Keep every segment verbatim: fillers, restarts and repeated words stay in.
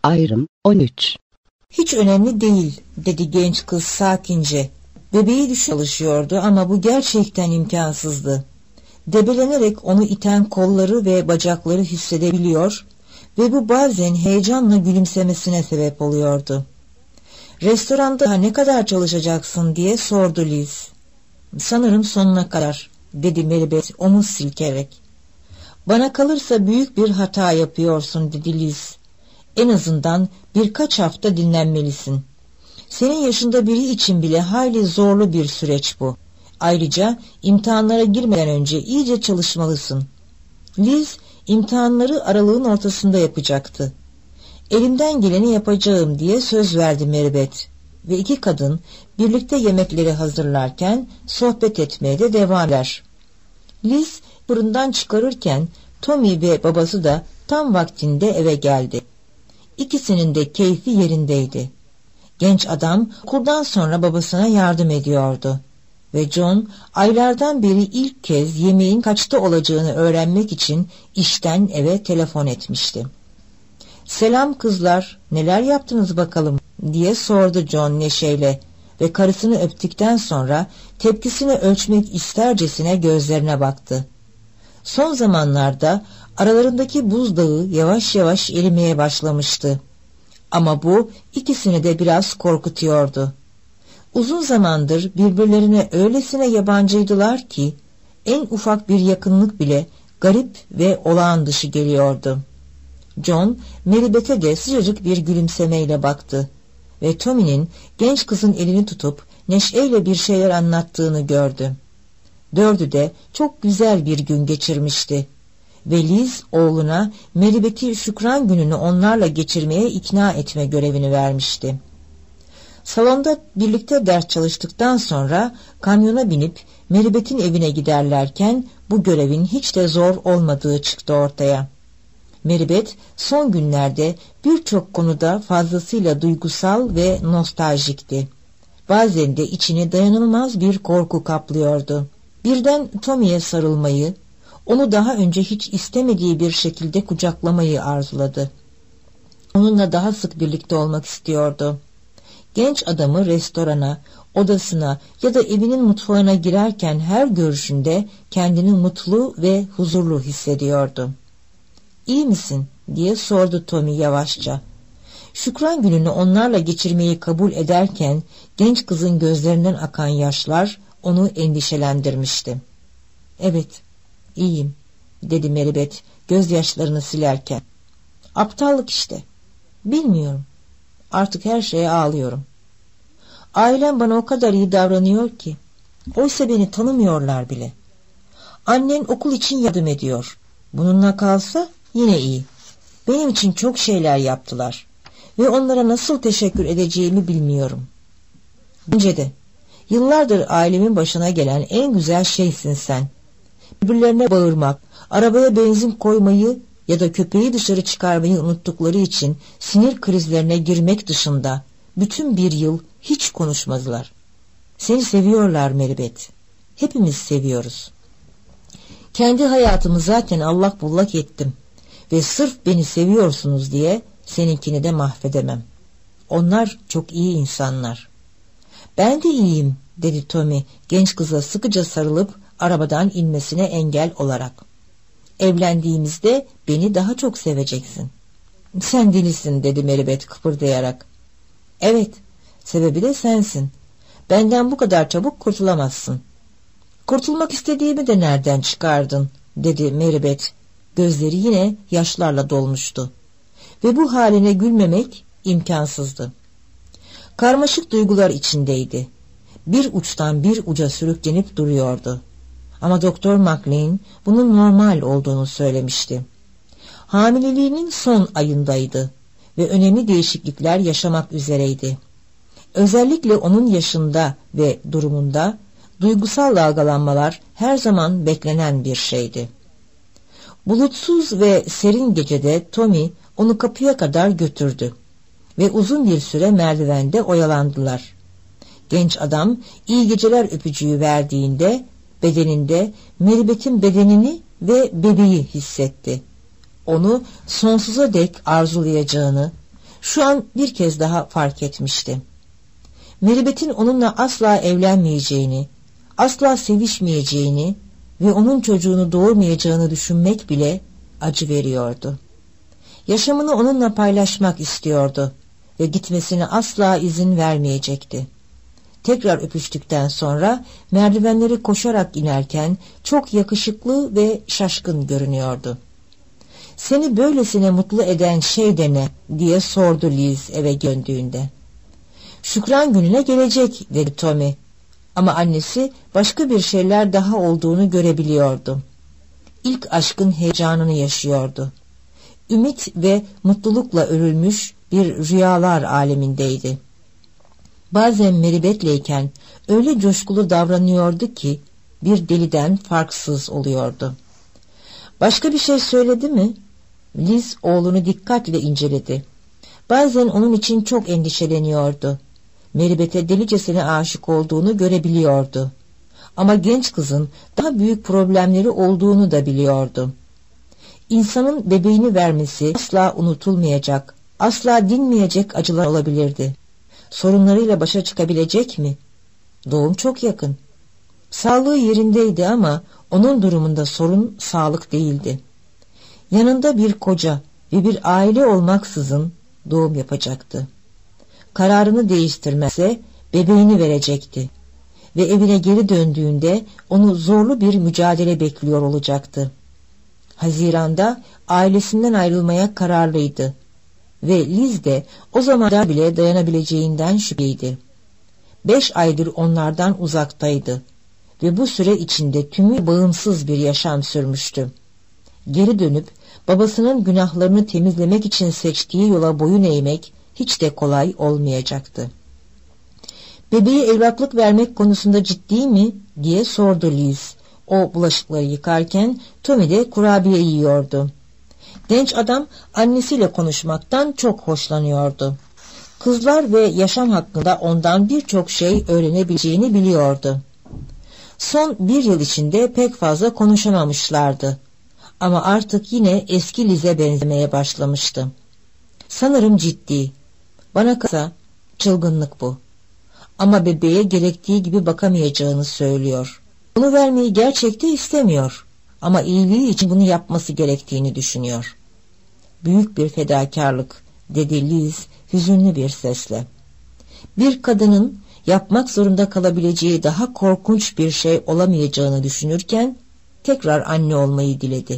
Ayrım on üç. Hiç önemli değil, dedi genç kız sakince. Bebeği düş çalışıyordu ama bu gerçekten imkansızdı. Debelenerek onu iten kolları ve bacakları hissedebiliyor ve bu bazen heyecanla gülümsemesine sebep oluyordu. Restoranda ne kadar çalışacaksın diye sordu Liz. Sanırım sonuna kadar, dedi Meribeth omuz silkerek. Bana kalırsa büyük bir hata yapıyorsun, dedi Liz. En azından birkaç hafta dinlenmelisin. Senin yaşında biri için bile hayli zorlu bir süreç bu. Ayrıca imtihanlara girmeden önce iyice çalışmalısın. Liz imtihanları aralığın ortasında yapacaktı. Elimden geleni yapacağım diye söz verdi Meribeth ve iki kadın birlikte yemekleri hazırlarken sohbet etmeye de devam eder. Liz fırından çıkarırken Tommy ve babası da tam vaktinde eve geldi. İkisinin de keyfi yerindeydi. Genç adam okuldan sonra babasına yardım ediyordu ve John aylardan beri ilk kez yemeğin kaçta olacağını öğrenmek için işten eve telefon etmişti. "Selam kızlar, neler yaptınız bakalım?" diye sordu John neşeyle ve karısını öptükten sonra tepkisini ölçmek istercesine gözlerine baktı. Son zamanlarda aralarındaki buzdağı yavaş yavaş erimeye başlamıştı. Ama bu ikisini de biraz korkutuyordu. Uzun zamandır birbirlerine öylesine yabancıydılar ki en ufak bir yakınlık bile garip ve olağan dışı geliyordu. John, Meribeth'e de sıcacık bir gülümsemeyle baktı ve Tommy'nin genç kızın elini tutup neşeyle bir şeyler anlattığını gördü. Dördü de çok güzel bir gün geçirmişti ve Liz oğluna Meribeth'i Şükran gününü onlarla geçirmeye ikna etme görevini vermişti. Salonda birlikte ders çalıştıktan sonra kamyona binip Meribeth'in evine giderlerken bu görevin hiç de zor olmadığı çıktı ortaya. Meribeth son günlerde birçok konuda fazlasıyla duygusal ve nostaljikti. Bazen de içini dayanılmaz bir korku kaplıyordu. Birden Tommy'ye sarılmayı, onu daha önce hiç istemediği bir şekilde kucaklamayı arzuladı. Onunla daha sık birlikte olmak istiyordu. Genç adamı restorana, odasına ya da evinin mutfağına girerken her görüşünde kendini mutlu ve huzurlu hissediyordu. "İyi misin?" diye sordu Tommy yavaşça. Şükran gününü onlarla geçirmeyi kabul ederken genç kızın gözlerinden akan yaşlar onu endişelendirmişti. "Evet, iyiyim," dedi Meribeth gözyaşlarını silerken. "Aptallık işte. Bilmiyorum. Artık her şeye ağlıyorum. Ailem bana o kadar iyi davranıyor ki. Oysa beni tanımıyorlar bile. Annen okul için yardım ediyor. Bununla kalsa yine iyi. Benim için çok şeyler yaptılar ve onlara nasıl teşekkür edeceğimi bilmiyorum. Bence de yıllardır ailemin başına gelen en güzel şeysin sen. Birbirlerine bağırmak, arabaya benzin koymayı ya da köpeği dışarı çıkarmayı unuttukları için sinir krizlerine girmek dışında bütün bir yıl hiç konuşmadılar. Seni seviyorlar Meribeth. Hepimiz seviyoruz. Kendi hayatımı zaten allak bullak ettim ve sırf beni seviyorsunuz diye seninkini de mahvedemem. Onlar çok iyi insanlar." "Ben de iyiyim," dedi Tommy genç kıza sıkıca sarılıp arabadan inmesine engel olarak. "Evlendiğimizde beni daha çok seveceksin." "Sen delisin," dedi Meribeth kıpırdayarak. "Evet, sebebi de sensin. Benden bu kadar çabuk kurtulamazsın." "Kurtulmak istediğimi de nereden çıkardın?" dedi Meribeth. Gözleri yine yaşlarla dolmuştu ve bu haline gülmemek imkansızdı. Karmaşık duygular içindeydi. Bir uçtan bir uca sürüklenip duruyordu. Ama Doktor McLean bunun normal olduğunu söylemişti. Hamileliğinin son ayındaydı ve önemli değişiklikler yaşamak üzereydi. Özellikle onun yaşında ve durumunda duygusal dalgalanmalar her zaman beklenen bir şeydi. Bulutsuz ve serin gecede Tommy onu kapıya kadar götürdü ve uzun bir süre merdivende oyalandılar. Genç adam iyi geceler öpücüğü verdiğinde bedeninde Meribeth'in bedenini ve bebeği hissetti. Onu sonsuza dek arzulayacağını, Şu an bir kez daha fark etmişti. Meribet'in onunla asla evlenmeyeceğini, asla sevişmeyeceğini ve onun çocuğunu doğurmayacağını düşünmek bile acı veriyordu. Yaşamını onunla paylaşmak istiyordu ve gitmesine asla izin vermeyecekti. Tekrar öpüştükten sonra merdivenleri koşarak inerken çok yakışıklı ve şaşkın görünüyordu. "Seni böylesine mutlu eden şey de ne?" diye sordu Liz eve döndüğünde. "Şükran gününe gelecek," dedi Tommy. Ama annesi başka bir şeyler daha olduğunu görebiliyordu. İlk aşkın heyecanını yaşıyordu. Ümit ve mutlulukla örülmüş bir rüyalar alemindeydi. Bazen Meribet'leyken öyle coşkulu davranıyordu ki bir deliden farksız oluyordu. "Başka bir şey söyledi mi?" Liz oğlunu dikkatle inceledi. Bazen onun için çok endişeleniyordu. Meribet'e delicesine aşık olduğunu görebiliyordu. Ama genç kızın daha büyük problemleri olduğunu da biliyordu. İnsanın bebeğini vermesi asla unutulmayacak, asla dinmeyecek acılar olabilirdi. Sorunlarıyla başa çıkabilecek mi? Doğum çok yakın. Sağlığı yerindeydi ama onun durumunda sorun sağlık değildi. Yanında bir koca ve bir aile olmaksızın doğum yapacaktı. Kararını değiştirmezse bebeğini verecekti ve evine geri döndüğünde onu zorlu bir mücadele bekliyor olacaktı. Haziranda ailesinden ayrılmaya kararlıydı ve Liz de o zamanda bile dayanabileceğinden şüpheydi. Beş aydır onlardan uzaktaydı ve bu süre içinde tümü bağımsız bir yaşam sürmüştü. Geri dönüp babasının günahlarını temizlemek için seçtiği yola boyun eğmek hiç de kolay olmayacaktı. "Bebeği evlatlık vermek konusunda ciddi mi?" diye sordu Liz. O bulaşıkları yıkarken Tommy de kurabiye yiyordu. Genç adam annesiyle konuşmaktan çok hoşlanıyordu. Kızlar ve yaşam hakkında ondan birçok şey öğrenebileceğini biliyordu. Son bir yıl içinde pek fazla konuşamamışlardı. Ama artık yine eski Liz'e benzemeye başlamıştı. "Sanırım ciddi. Bana kalsa çılgınlık bu. Ama bebeğe gerektiği gibi bakamayacağını söylüyor. Bunu vermeyi gerçekte istemiyor. Ama iyiliği için bunu yapması gerektiğini düşünüyor." "Büyük bir fedakarlık," dedi Liz hüzünlü bir sesle. Bir kadının yapmak zorunda kalabileceği daha korkunç bir şey olamayacağını düşünürken tekrar anne olmayı diledi.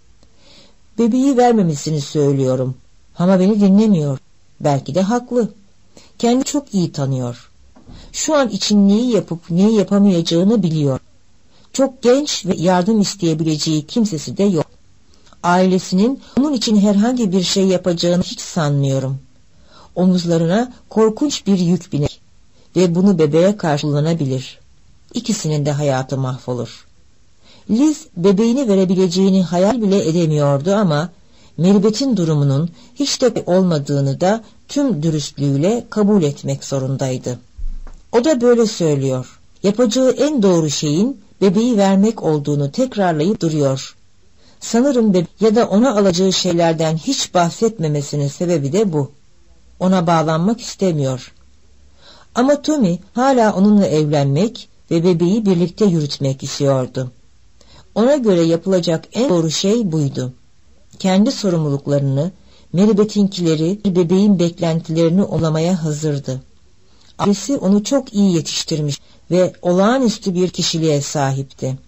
"Bebeği vermemesini söylüyorum ama beni dinlemiyor. Belki de haklı. Kendi çok iyi tanıyor. Şu an için neyi yapıp neyi yapamayacağını biliyor. Çok genç ve yardım isteyebileceği kimsesi de yok. Ailesinin onun için herhangi bir şey yapacağını hiç sanmıyorum. Omuzlarına korkunç bir yük biner ve bunu bebeğe karşı kullanabilir. İkisinin de hayatı mahvolur." Liz bebeğini verebileceğini hayal bile edemiyordu ama Meribet'in durumunun hiç de olmadığını da tüm dürüstlüğüyle kabul etmek zorundaydı. O da böyle söylüyor. Yapacağı en doğru şeyin bebeği vermek olduğunu tekrarlayıp duruyor. Sanırım bebe ya da ona alacağı şeylerden hiç bahsetmemesinin sebebi de bu. Ona bağlanmak istemiyor. Ama Tommy hala onunla evlenmek ve bebeği birlikte yürütmek istiyordu. Ona göre yapılacak en doğru şey buydu. Kendi sorumluluklarını, Meribet'inkileri, bebeğin beklentilerini olamaya hazırdı. Ailesi onu çok iyi yetiştirmiş ve olağanüstü bir kişiliğe sahipti.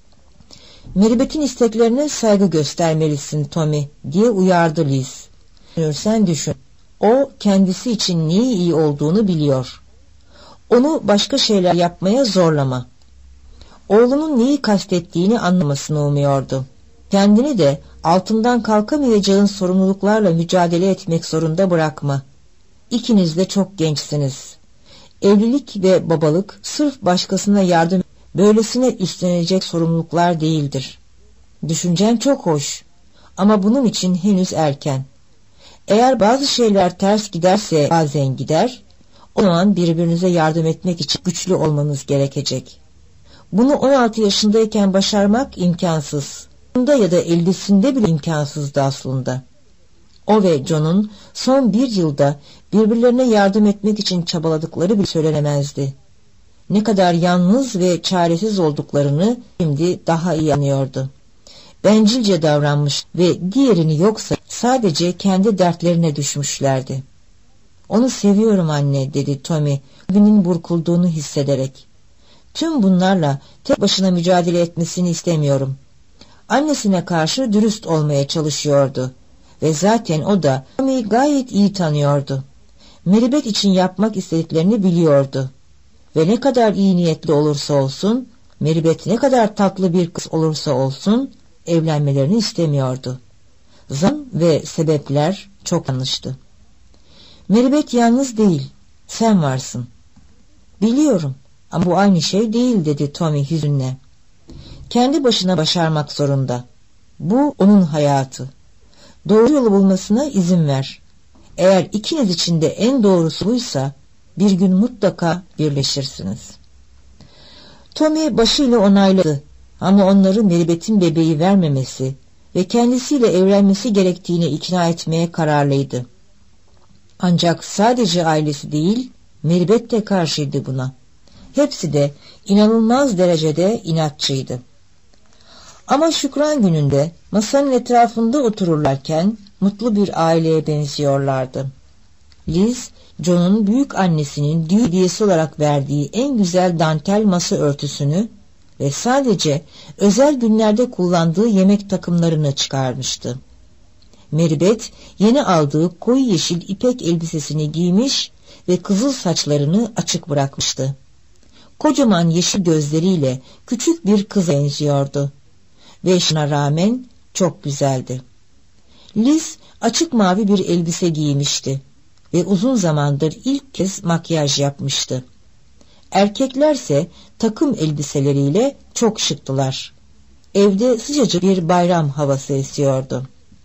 "Meribet'in isteklerine saygı göstermelisin Tommy," diye uyardı Liz. "Sen düşün. O kendisi için neyi iyi olduğunu biliyor. Onu başka şeyler yapmaya zorlama." Oğlunun neyi kastettiğini anlamasını umuyordu. Kendini de altından kalkamayacağın sorumluluklarla mücadele etmek zorunda bırakma. İkiniz de çok gençsiniz. Evlilik ve babalık sırf başkasına yardım, böylesine üstlenecek sorumluluklar değildir. Düşüncen çok hoş ama bunun için henüz erken. Eğer bazı şeyler ters giderse bazen gider, o zaman birbirinize yardım etmek için güçlü olmanız gerekecek. Bunu on altı yaşındayken başarmak imkansız. Bunda ya da ellisinde bile imkansızdı aslında. O ve John'un son bir yılda birbirlerine yardım etmek için çabaladıkları bile söylenemezdi. Ne kadar yalnız ve çaresiz olduklarını şimdi daha iyi anlıyordu. Bencilce davranmış ve diğerini yoksa sadece kendi dertlerine düşmüşlerdi. "Onu seviyorum anne," dedi Tommy, kalbinin burkulduğunu hissederek. "Tüm bunlarla tek başına mücadele etmesini istemiyorum." Annesine karşı dürüst olmaya çalışıyordu ve zaten o da Tommy'yi gayet iyi tanıyordu. Meribet için yapmak istediklerini biliyordu ve ne kadar iyi niyetli olursa olsun, Meribet ne kadar tatlı bir kız olursa olsun evlenmelerini istemiyordu. Zaman ve sebepler çok yanlıştı. "Meribet yalnız değil, sen varsın." "Biliyorum ama bu aynı şey değil," dedi Tommy hüzünle. "Kendi başına başarmak zorunda. Bu onun hayatı. Doğru yolu bulmasına izin ver. Eğer ikiniz için de en doğrusu buysa bir gün mutlaka birleşirsiniz." Tommy başıyla onayladı ama onları Meribet'in bebeği vermemesi ve kendisiyle evlenmesi gerektiğine ikna etmeye kararlıydı. Ancak sadece ailesi değil, Meribet de karşıydı buna. Hepsi de inanılmaz derecede inatçıydı. Ama Şükran gününde masanın etrafında otururlarken mutlu bir aileye benziyorlardı. Liz, John'un büyük annesinin düğün hediyesi olarak verdiği en güzel dantel masa örtüsünü ve sadece özel günlerde kullandığı yemek takımlarını çıkarmıştı. Meribet yeni aldığı koyu yeşil ipek elbisesini giymiş ve kızıl saçlarını açık bırakmıştı. Kocaman yeşil gözleriyle küçük bir kıza benziyordu ve şuna rağmen çok güzeldi. Liz açık mavi bir elbise giymişti ve uzun zamandır ilk kez makyaj yapmıştı. Erkeklerse takım elbiseleriyle çok şıktılar. Evde sıcacık bir bayram havası esiyordu.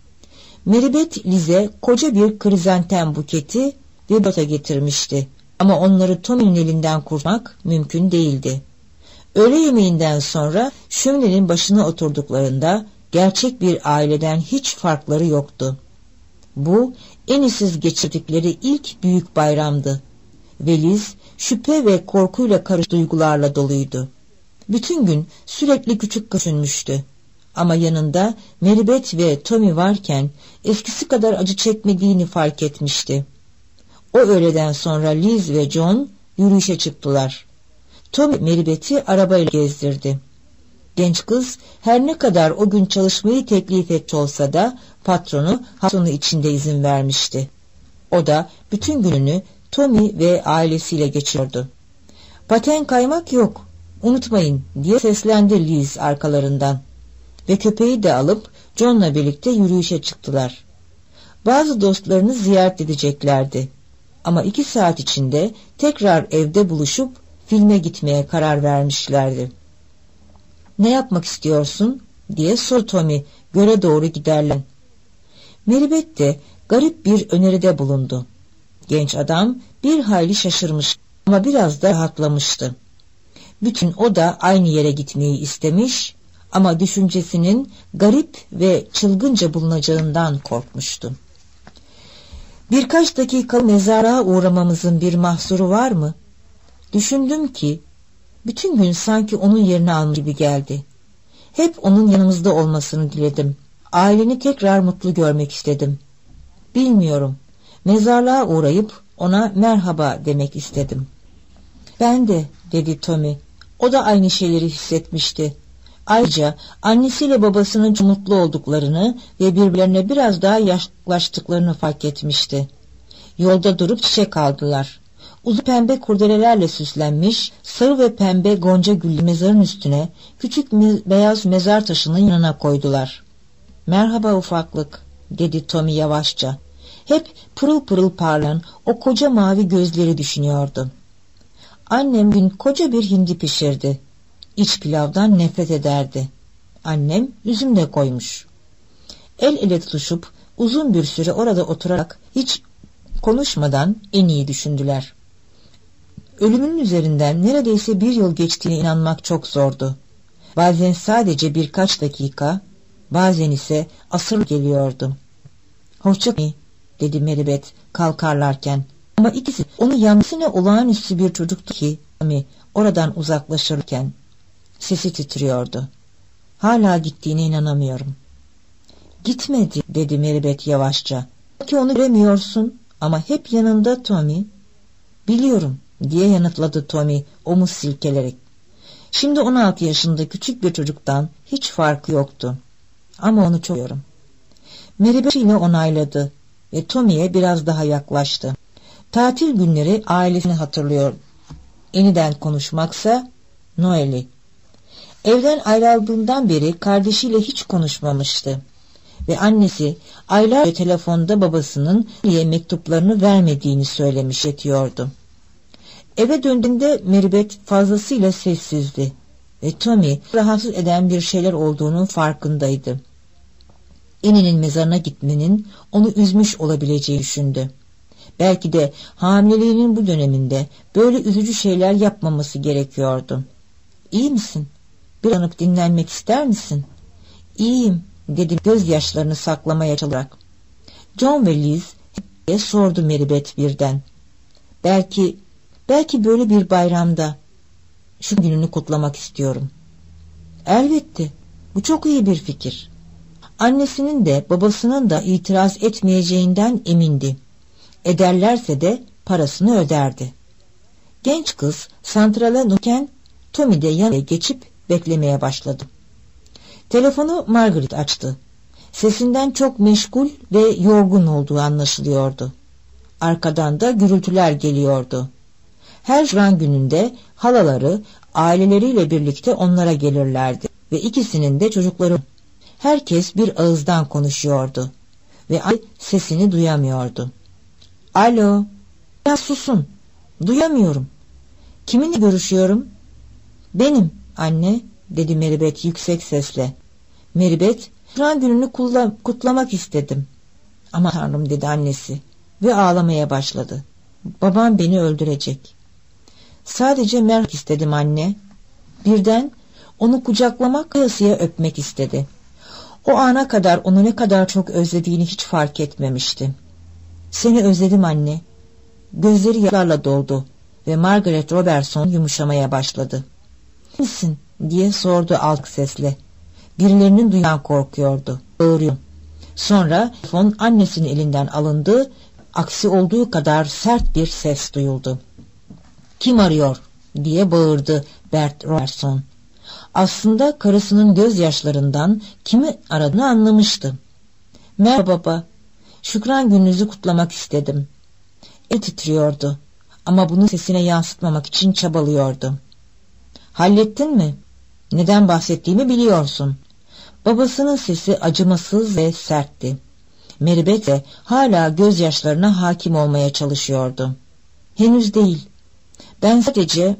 Meribet Liz'e koca bir krizantem buketi ve bota getirmişti ama onları Tommy'nin elinden kurtarmak mümkün değildi. Öğle yemeğinden sonra şöminenin başına oturduklarında gerçek bir aileden hiç farkları yoktu. Bu en iyisiz geçirdikleri ilk büyük bayramdı ve Liz şüphe ve korkuyla karışık duygularla doluydu. Bütün gün sürekli küçük düşünmüştü. Ama yanında Meribet ve Tommy varken eskisi kadar acı çekmediğini fark etmişti. O öğleden sonra Liz ve John yürüyüşe çıktılar. Tommy Meribet'i arabayla gezdirdi. Genç kız her ne kadar o gün çalışmayı teklif etti olsa da patronu hafta sonu içinde izin vermişti. O da bütün gününü Tommy ve ailesiyle geçiyordu. "Paten kaymak yok, unutmayın," diye seslendi Liz arkalarından. Ve köpeği de alıp John'la birlikte yürüyüşe çıktılar. Bazı dostlarını ziyaret edeceklerdi. Ama iki saat içinde tekrar evde buluşup filme gitmeye karar vermişlerdi. "Ne yapmak istiyorsun?" diye sordu Tommy göle doğru giderler. Meribet de garip bir öneride bulundu. Genç adam bir hayli şaşırmış ama biraz da rahatlamıştı. Bütün o da aynı yere gitmeyi istemiş ama düşüncesinin garip ve çılgınca bulunacağından korkmuştu. "Birkaç dakika mezarlığa uğramamızın bir mahsuru var mı? Düşündüm ki bütün gün sanki onun yerini almış gibi geldi. Hep onun yanımızda olmasını diledim. Aileni tekrar mutlu görmek istedim. Bilmiyorum, mezarlığa uğrayıp ona merhaba demek istedim." "Ben de," dedi Tommy. O da aynı şeyleri hissetmişti. Ayrıca annesiyle babasının mutlu olduklarını ve birbirlerine biraz daha yaklaştıklarını fark etmişti. Yolda durup çiçek aldılar. Uzun pembe kurdelelerle süslenmiş sarı ve pembe gonca güllü mezarın üstüne küçük me beyaz mezar taşının yanına koydular. "Merhaba ufaklık," dedi Tommy yavaşça. Hep pırıl pırıl parlayan o koca mavi gözleri düşünüyordu. "Annem gün koca bir hindi pişirdi. İç pilavdan nefret ederdi. Annem üzüm de koymuş." El ele tutuşup uzun bir süre orada oturarak hiç konuşmadan en iyi düşündüler. Ölümünün üzerinden neredeyse bir yıl geçtiğine inanmak çok zordu. Bazen sadece birkaç dakika, bazen ise asır geliyordu. Hoşça kal, dedi Meribeth kalkarlarken. Ama ikisi onun yanlısına olağanüstü bir çocuktu ki Tommy oradan uzaklaşırken. Sesi titriyordu. Hala gittiğine inanamıyorum. Gitmedi, dedi Meribeth yavaşça. Belki onu göremiyorsun ama hep yanında Tommy. Biliyorum, diye yanıtladı Tommy omuz silkelerek. Şimdi on altı yaşında küçük bir çocuktan hiç farkı yoktu. Ama onu çok seviyorum. Meribeth yine onayladı ve Tommy'ye biraz daha yaklaştı. Tatil günleri ailesini hatırlıyor. Yeniden konuşmaksa Noel'i. Evden ayrıldığından beri kardeşiyle hiç konuşmamıştı. Ve annesi aylarca telefonda babasının niye mektuplarını vermediğini söylemiş yetiyordu. Eve döndüğünde Meribeth fazlasıyla sessizdi ve Tommy rahatsız eden bir şeyler olduğunun farkındaydı. Annie'nin mezarına gitmenin onu üzmüş olabileceği düşündü. Belki de hamileliğinin bu döneminde böyle üzücü şeyler yapmaması gerekiyordu. İyi misin? Bir anıp dinlenmek ister misin? İyiyim, dedim gözyaşlarını saklamaya çalışarak. John ve Liz diye sordu Meribeth birden. Belki, belki böyle bir bayramda şu gününü kutlamak istiyorum. Elbette, bu çok iyi bir fikir. Annesinin de babasının da itiraz etmeyeceğinden emindi. Ederlerse de parasını öderdi. Genç kız santrala dönerken Tommy de yanına geçip beklemeye başladı. Telefonu Margaret açtı. Sesinden çok meşgul ve yorgun olduğu anlaşılıyordu. Arkadan da gürültüler geliyordu. Her Şükran gününde halaları aileleriyle birlikte onlara gelirlerdi ve ikisinin de çocukları. Herkes bir ağızdan konuşuyordu ve anne sesini duyamıyordu. Alo, biraz susun, duyamıyorum. Kiminle görüşüyorum? Benim anne, dedi Meribeth yüksek sesle. Meribeth, Şükran gününü kutlamak istedim. Ama Tanrım, dedi annesi ve ağlamaya başladı. Babam beni öldürecek. Sadece merhaba istedim anne. Birden onu kucaklamak, kıyasıya öpmek istedi. O ana kadar onu ne kadar çok özlediğini hiç fark etmemişti. Seni özledim anne. Gözleri yaşlarla doldu ve Margaret Robertson yumuşamaya başladı. Misin? diye sordu alçak sesle. Birilerinin duyan korkuyordu. Bağırıyor. Sonra telefon annesinin elinden alındı. Aksi olduğu kadar sert bir ses duyuldu. Kim arıyor? diye bağırdı Bert Robertson. Aslında karısının gözyaşlarından kimi aradığını anlamıştı. Merhaba baba. Şükran gününüzü kutlamak istedim. El titriyordu ama bunu sesine yansıtmamak için çabalıyordu. Hallettin mi? Neden bahsettiğimi biliyorsun. Babasının sesi acımasız ve sertti. Meribeth de hala gözyaşlarına hakim olmaya çalışıyordu. Henüz değil. Ben sadece,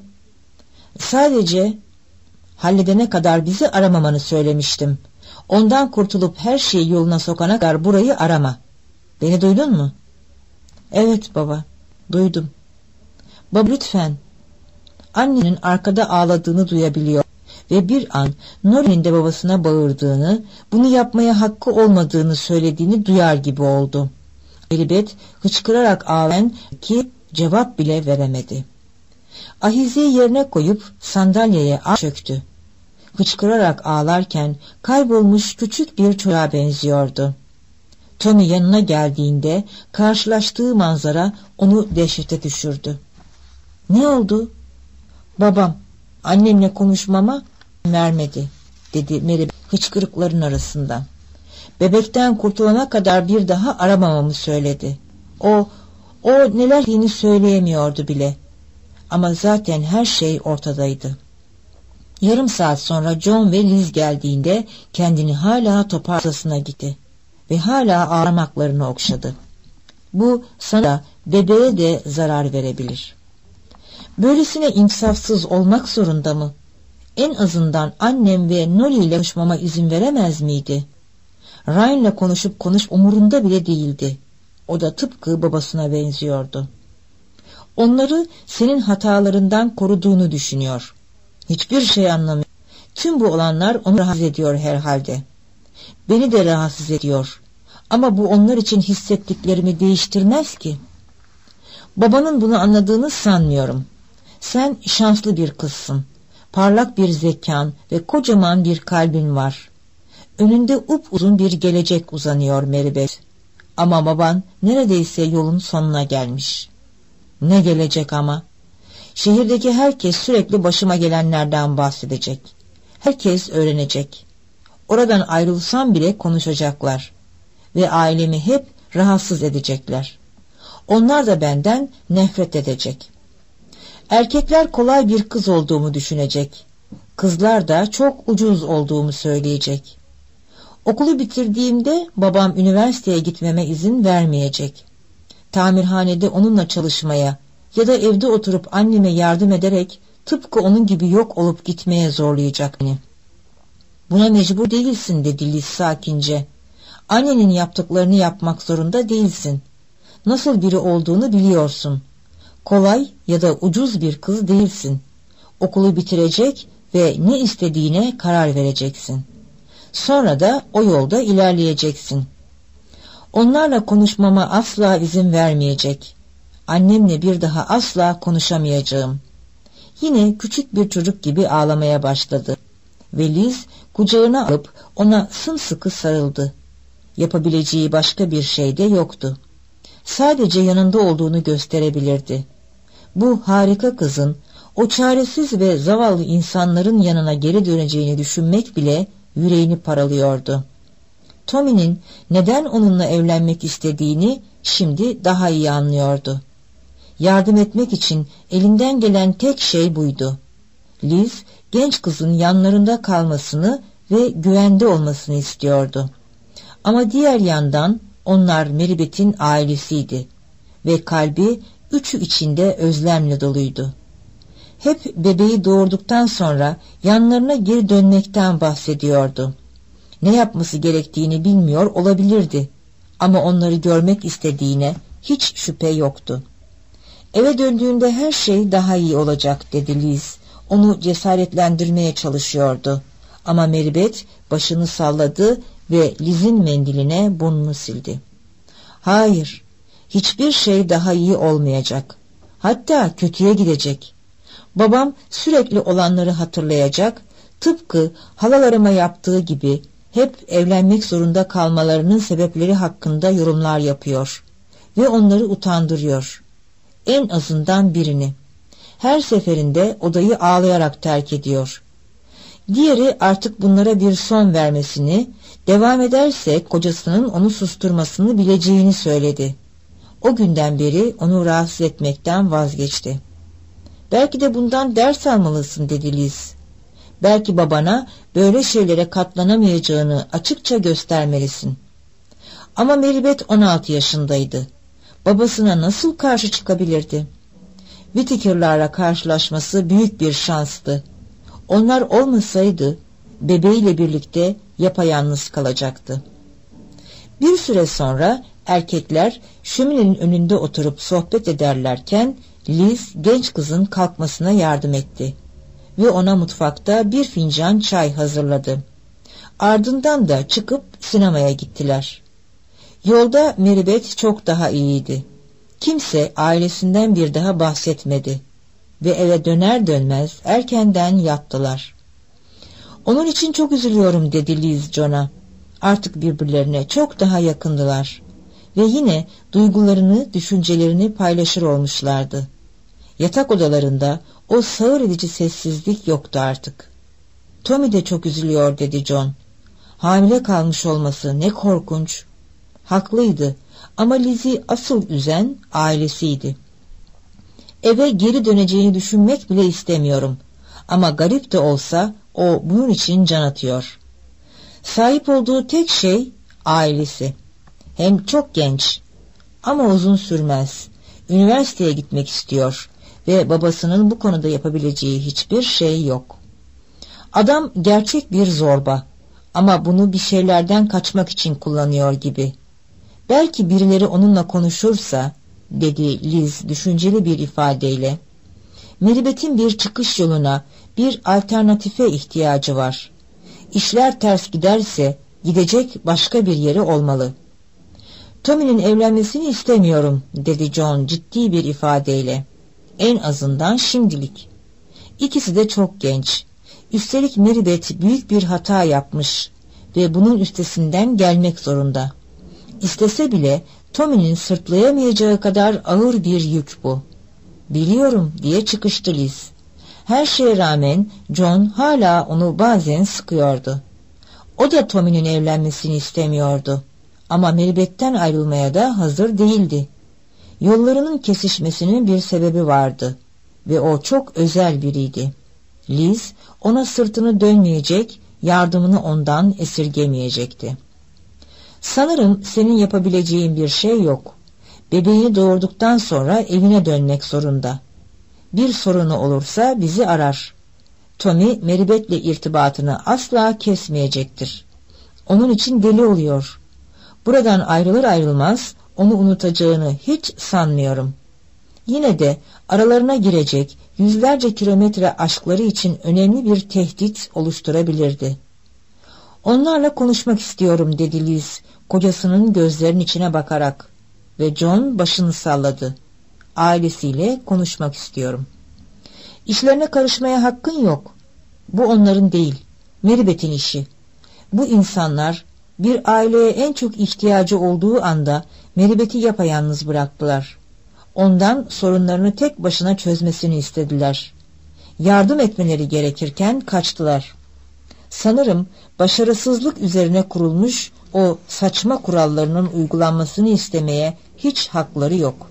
sadece halledene kadar bizi aramamanı söylemiştim. Ondan kurtulup her şeyi yoluna sokana kadar burayı arama. Beni duydun mu? Evet baba, duydum. Baba lütfen. Annenin arkada ağladığını duyabiliyor ve bir an Norie'nin de babasına bağırdığını, bunu yapmaya hakkı olmadığını söylediğini duyar gibi oldu. Meribeth hıçkırarak ağlayan ki cevap bile veremedi. Ahizeyi yerine koyup sandalyeye ağır çöktü. Hıçkırarak ağlarken kaybolmuş küçük bir çocuğa benziyordu. Tommy yanına geldiğinde karşılaştığı manzara onu dehşete düşürdü. Ne oldu? Babam annemle konuşmama vermedi, dedi Meribeth hıçkırıkların arasında. Bebekten kurtulana kadar bir daha aramamamı söyledi. O, o neler yeni söyleyemiyordu bile. Ama zaten her şey ortadaydı. Yarım saat sonra John ve Liz geldiğinde kendini hala toparlasına gitti ve hala ağlamaklarını okşadı. Bu sana bebeğe de zarar verebilir. Böylesine insafsız olmak zorunda mı? En azından annem ve Nolly ile konuşmama izin veremez miydi? Ryan'la konuşup konuş umurunda bile değildi. O da tıpkı babasına benziyordu. Onları senin hatalarından koruduğunu düşünüyor. Hiçbir şey anlamıyor. Tüm bu olanlar onu rahatsız ediyor herhalde. Beni de rahatsız ediyor. Ama bu onlar için hissettiklerimi değiştirmez ki. Babanın bunu anladığını sanmıyorum. Sen şanslı bir kızsın. Parlak bir zekan ve kocaman bir kalbin var. Önünde upuzun bir gelecek uzanıyor Meribeth. Ama baban neredeyse yolun sonuna gelmiş. Ne gelecek ama? Şehirdeki herkes sürekli başıma gelenlerden bahsedecek. Herkes öğrenecek. Oradan ayrılsam bile konuşacaklar. Ve ailemi hep rahatsız edecekler. Onlar da benden nefret edecek. Erkekler kolay bir kız olduğumu düşünecek. Kızlar da çok ucuz olduğumu söyleyecek. Okulu bitirdiğimde babam üniversiteye gitmeme izin vermeyecek. Tamirhanede onunla çalışmaya ya da evde oturup anneme yardım ederek tıpkı onun gibi yok olup gitmeye zorlayacak beni. Buna mecbur değilsin dedi Liz sakince. Annenin yaptıklarını yapmak zorunda değilsin. Nasıl biri olduğunu biliyorsun. Kolay ya da ucuz bir kız değilsin. Okulu bitirecek ve ne istediğine karar vereceksin. Sonra da o yolda ilerleyeceksin. Onlarla konuşmama asla izin vermeyecek. Annemle bir daha asla konuşamayacağım. Yine küçük bir çocuk gibi ağlamaya başladı. Ve Liz kucağına alıp ona sımsıkı sarıldı. Yapabileceği başka bir şey de yoktu. Sadece yanında olduğunu gösterebilirdi. Bu harika kızın o çaresiz ve zavallı insanların yanına geri döneceğini düşünmek bile yüreğini paralıyordu. Tommy'nin neden onunla evlenmek istediğini şimdi daha iyi anlıyordu. Yardım etmek için elinden gelen tek şey buydu. Liz, genç kızın yanlarında kalmasını ve güvende olmasını istiyordu. Ama diğer yandan onlar Meribeth'in ailesiydi ve kalbi üçü içinde özlemle doluydu. Hep bebeği doğurduktan sonra yanlarına geri dönmekten bahsediyordu. Ne yapması gerektiğini bilmiyor olabilirdi ama onları görmek istediğine hiç şüphe yoktu. Eve döndüğünde her şey daha iyi olacak dedi Liz. Onu cesaretlendirmeye çalışıyordu. Ama Meribeth başını salladı ve Liz'in mendiline burnunu sildi. Hayır, hiçbir şey daha iyi olmayacak. Hatta kötüye gidecek. Babam sürekli olanları hatırlayacak, tıpkı halalarıma yaptığı gibi hep evlenmek zorunda kalmalarının sebepleri hakkında yorumlar yapıyor ve onları utandırıyor. En azından birini. Her seferinde odayı ağlayarak terk ediyor. Diğeri artık bunlara bir son vermesini, devam ederse kocasının onu susturmasını bileceğini söyledi. O günden beri onu rahatsız etmekten vazgeçti. Belki de bundan ders almalısın dedi Liz. Belki babana böyle şeylere katlanamayacağını açıkça göstermelisin. Ama Meribeth on altı yaşındaydı. Babasına nasıl karşı çıkabilirdi? Whittaker'larla karşılaşması büyük bir şanstı. Onlar olmasaydı bebeğiyle birlikte yapayalnız kalacaktı. Bir süre sonra erkekler şöminenin önünde oturup sohbet ederlerken Liz genç kızın kalkmasına yardım etti ve ona mutfakta bir fincan çay hazırladı. Ardından da çıkıp sinemaya gittiler. Yolda Meribeth çok daha iyiydi. Kimse ailesinden bir daha bahsetmedi ve eve döner dönmez erkenden yattılar. Onun için çok üzülüyorum dedi Liz John'a. Artık birbirlerine çok daha yakındılar ve yine duygularını, düşüncelerini paylaşır olmuşlardı. Yatak odalarında o sağır edici sessizlik yoktu artık. Tommy de çok üzülüyor dedi John. Hamile kalmış olması ne korkunç. Haklıydı ama Liz'i asıl üzen ailesiydi. Eve geri döneceğini düşünmek bile istemiyorum. Ama garip de olsa o bunun için can atıyor. Sahip olduğu tek şey ailesi. Hem çok genç ama uzun sürmez. Üniversiteye gitmek istiyor ve babasının bu konuda yapabileceği hiçbir şey yok. Adam gerçek bir zorba ama bunu bir şeylerden kaçmak için kullanıyor gibi. Belki birileri onunla konuşursa, dedi Liz düşünceli bir ifadeyle. Meribeth'in bir çıkış yoluna, bir alternatife ihtiyacı var. İşler ters giderse gidecek başka bir yeri olmalı. Tommy'nin evlenmesini istemiyorum, dedi John ciddi bir ifadeyle. En azından şimdilik. İkisi de çok genç. Üstelik Meribeth büyük bir hata yapmış ve bunun üstesinden gelmek zorunda. İstese bile Tommy'nin sırtlayamayacağı kadar ağır bir yük bu. Biliyorum, diye çıkıştı Liz. Her şeye rağmen John hala onu bazen sıkıyordu. O da Tommy'nin evlenmesini istemiyordu. Ama Meribeth'ten ayrılmaya da hazır değildi. Yollarının kesişmesinin bir sebebi vardı ve o çok özel biriydi. Liz ona sırtını dönmeyecek, yardımını ondan esirgemeyecekti. Sanırım senin yapabileceğin bir şey yok. Bebeğini doğurduktan sonra evine dönmek zorunda. Bir sorunu olursa bizi arar. Tommy Meribeth'le irtibatını asla kesmeyecektir. Onun için deli oluyor. Buradan ayrılır ayrılmaz onu unutacağını hiç sanmıyorum. Yine de aralarına girecek yüzlerce kilometre aşkları için önemli bir tehdit oluşturabilirdi. Onlarla konuşmak istiyorum, dedi Liz kocasının gözlerinin içine bakarak ve John başını salladı. Ailesiyle konuşmak istiyorum. İşlerine karışmaya hakkın yok. Bu onların değil, Meribeth'in işi. Bu insanlar bir aileye en çok ihtiyacı olduğu anda Meribeth'i yapayalnız bıraktılar. Ondan sorunlarını tek başına çözmesini istediler. Yardım etmeleri gerekirken kaçtılar. Sanırım başarısızlık üzerine kurulmuş o saçma kurallarının uygulanmasını istemeye hiç hakları yok.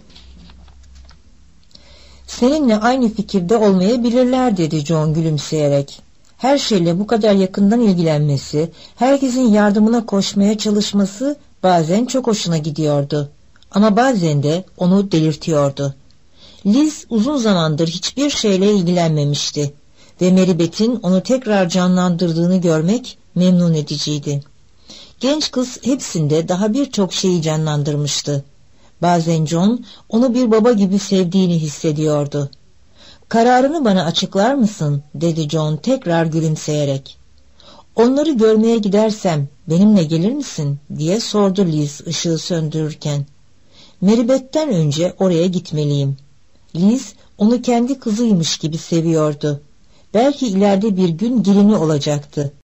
Seninle aynı fikirde olmayabilirler, dedi John gülümseyerek. Her şeyle bu kadar yakından ilgilenmesi, herkesin yardımına koşmaya çalışması bazen çok hoşuna gidiyordu. Ama bazen de onu delirtiyordu. Liz uzun zamandır hiçbir şeyle ilgilenmemişti ve Meribeth'in onu tekrar canlandırdığını görmek memnun ediciydi. Genç kız hepsinde daha birçok şeyi canlandırmıştı. Bazen John onu bir baba gibi sevdiğini hissediyordu. Kararını bana açıklar mısın, dedi John tekrar gülümseyerek. Onları görmeye gidersem benimle gelir misin, diye sordu Liz ışığı söndürürken. Meribeth'ten önce oraya gitmeliyim. Liz onu kendi kızıymış gibi seviyordu. Belki ileride bir gün gelini olacaktı.